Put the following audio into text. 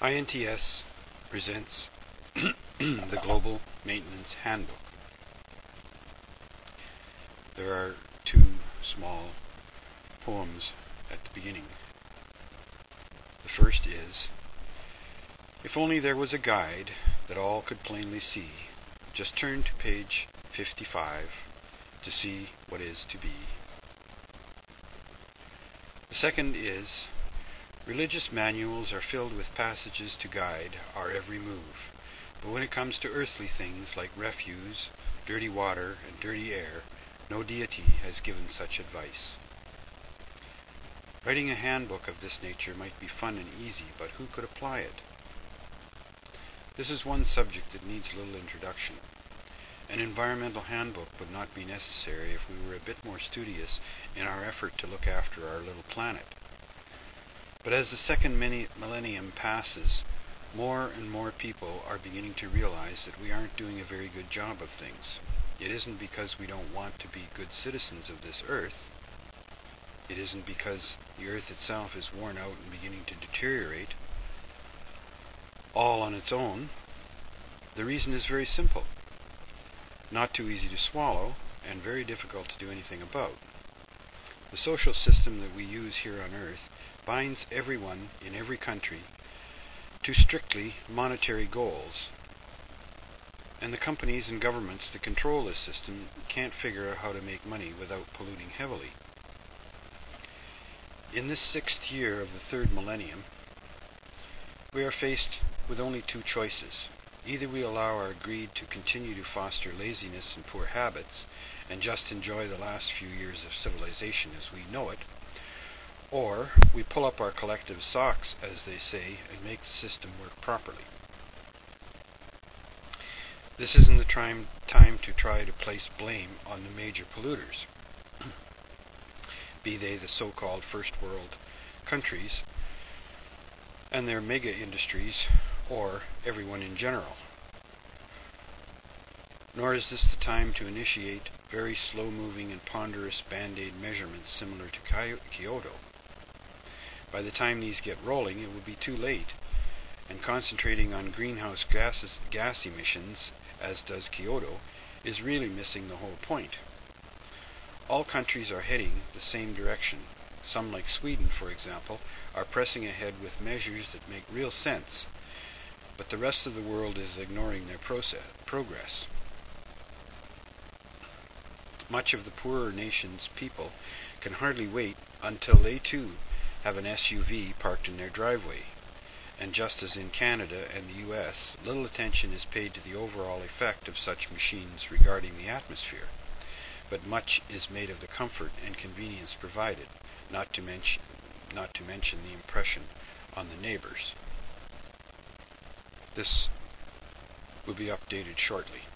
INTS presents the Global Maintenance Handbook. There are two small poems at the beginning. The first is, if only there was a guide that all could plainly see, just turn to page 55 to see what is to be. The second is, religious manuals are filled with passages to guide our every move, but when it comes to earthly things like refuse, dirty water, and dirty air, no deity has given such advice. Writing a handbook of this nature might be fun and easy, but who could apply it? This is one subject that needs little introduction. An environmental handbook would not be necessary if we were a bit more studious in our effort to look after our little planet. But as the second millennium passes, more and more people are beginning to realize that we aren't doing a very good job of things. It isn't because we don't want to be good citizens of this earth. It isn't because the earth itself is worn out and beginning to deteriorate, all on its own. The reason is very simple. Not too easy to swallow, and very difficult to do anything about. The social system that we use here on Earth binds everyone in every country to strictly monetary goals, and the companies and governments that control this system can't figure out how to make money without polluting heavily. In this 6th year of the 3rd millennium, we are faced with only two choices. Either we allow our greed to continue to foster laziness and poor habits and just enjoy the last few years of civilization as we know it, or we pull up our collective socks, as they say, and make the system work properly. This isn't the time to try to place blame on the major polluters, be they the so-called first world countries and their mega industries, or everyone in general. Nor is this the time to initiate very slow-moving and ponderous band-aid measurements similar to Kyoto. By the time these get rolling, it will be too late, and concentrating on greenhouse gas emissions, as does Kyoto, is really missing the whole point. All countries are heading the same direction. Some, like Sweden, for example, are pressing ahead with measures that make real sense, but the rest of the world is ignoring their progress. Much of the poorer nations' people can hardly wait until they too have an SUV parked in their driveway, and just as in Canada and the US, little attention is paid to the overall effect of such machines regarding the atmosphere, but much is made of the comfort and convenience provided, not to mention the impression on the neighbors. This will be updated shortly.